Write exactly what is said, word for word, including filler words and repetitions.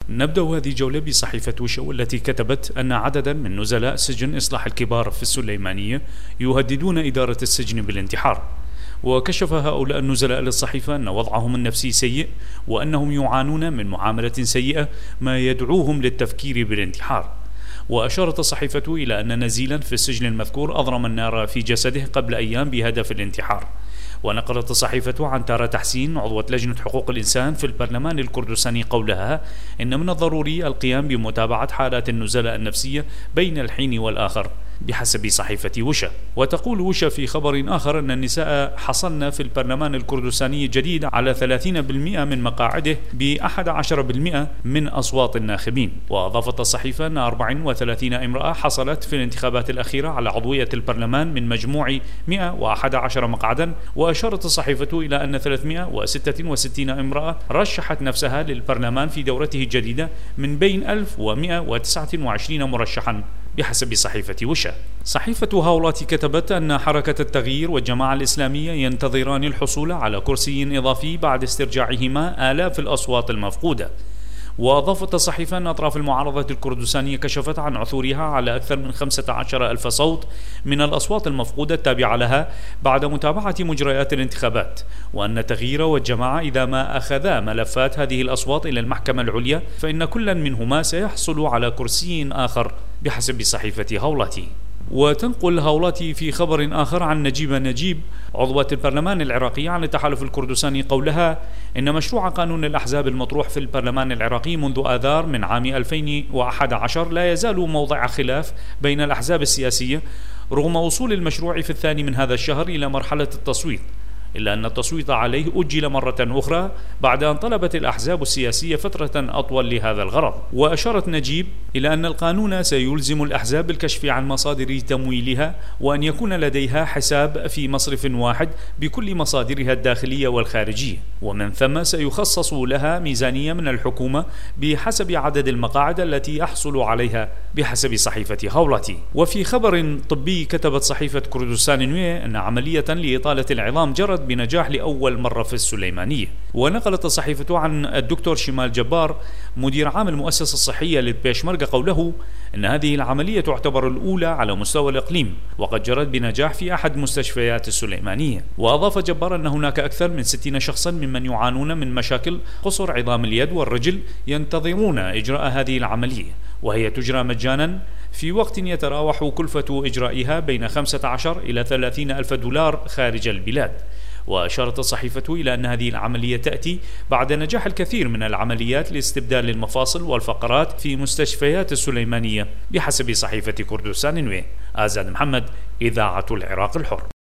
نبدأ هذه الجولة بصحيفة وشة، والتي كتبت أن عددا من نزلاء سجن إصلاح الكبار في السليمانية يهددون إدارة السجن بالانتحار. وكشف هؤلاء النزلاء للصحيفة أن وضعهم النفسي سيء، وأنهم يعانون من معاملة سيئة ما يدعوهم للتفكير بالانتحار. وأشارت الصحيفة إلى أن نزيلا في السجن المذكور أضرم النار في جسده قبل أيام بهدف الانتحار. ونقلت الصحيفة عن تارة تحسين عضوة لجنة حقوق الإنسان في البرلمان الكردستاني قولها إن من الضروري القيام بمتابعة حالات النزلاء النفسية بين الحين والآخر بحسب صحيفة وشة. وتقول وشة في خبر آخر أن النساء حصلن في البرلمان الكردستاني الجديد على ثلاثين بالمئة من مقاعده بأحد عشر بالمئة من أصوات الناخبين. وأضافت الصحيفة أن أربع وثلاثين امرأة حصلت في الانتخابات الأخيرة على عضوية البرلمان من مجموع مئة وأحد عشر مقعدا. وأشارت الصحيفة إلى أن ثلاثمئة وستة وستين امرأة رشحت نفسها للبرلمان في دورته الجديدة من بين ألف ومئة وتسعة وعشرين مرشحا بحسب صحيفة وشة. صحيفة هاولاتي كتبت أن حركة التغيير والجماعة الإسلامية ينتظران الحصول على كرسي إضافي بعد استرجاعهما آلاف الأصوات المفقودة. وأضافت الصحيفة أن أطراف المعارضة الكردستانية كشفت عن عثورها على أكثر من خمسة عشر ألف صوت من الأصوات المفقودة التابعة لها بعد متابعة مجريات الانتخابات، وأن التغيير والجماعة إذا ما أخذا ملفات هذه الأصوات إلى المحكمة العليا فإن كل منهما سيحصل على كرسي آخر بحسب صحيفة هاولاتي. وتنقل هاولاتي في خبر آخر عن نجيبة نجيب عضوة البرلمان العراقي عن التحالف الكردستاني قولها إن مشروع قانون الأحزاب المطروح في البرلمان العراقي منذ آذار من عام ألفين وأحد عشر لا يزال موضع خلاف بين الأحزاب السياسية رغم وصول المشروع في الثاني من هذا الشهر إلى مرحلة التصويت، إلا أن التصويت عليه أجل مرة أخرى بعد أن طلبت الأحزاب السياسية فترة أطول لهذا الغرض. وأشارت نجيب إلى أن القانون سيلزم الأحزاب بالكشف عن مصادر تمويلها، وأن يكون لديها حساب في مصرف واحد بكل مصادرها الداخلية والخارجية، ومن ثم سيخصص لها ميزانية من الحكومة بحسب عدد المقاعد التي يحصل عليها بحسب صحيفة هاولاتي. وفي خبر طبي كتبت صحيفة كردستان نوية أن عملية لإطالة العظام جرت بنجاح لأول مرة في السليمانية. ونقلت الصحيفة عن الدكتور شمال جبار مدير عام المؤسسة الصحية للبيشمركة قوله أن هذه العملية تعتبر الأولى على مستوى الإقليم، وقد جرت بنجاح في أحد مستشفيات السليمانية. وأضاف جبار أن هناك أكثر من ستين شخصا ممن يعانون من مشاكل قصر عظام اليد والرجل ينتظرون إجراء هذه العملية، وهي تجرى مجانا في وقت يتراوح كلفة إجرائها بين خمسة عشر إلى ثلاثين ألف دولار خارج البلاد. وأشارت الصحيفة إلى أن هذه العملية تأتي بعد نجاح الكثير من العمليات لاستبدال المفاصل والفقرات في مستشفيات السليمانية بحسب صحيفة كردستان نوية. آزاد محمد، إذاعة العراق الحر.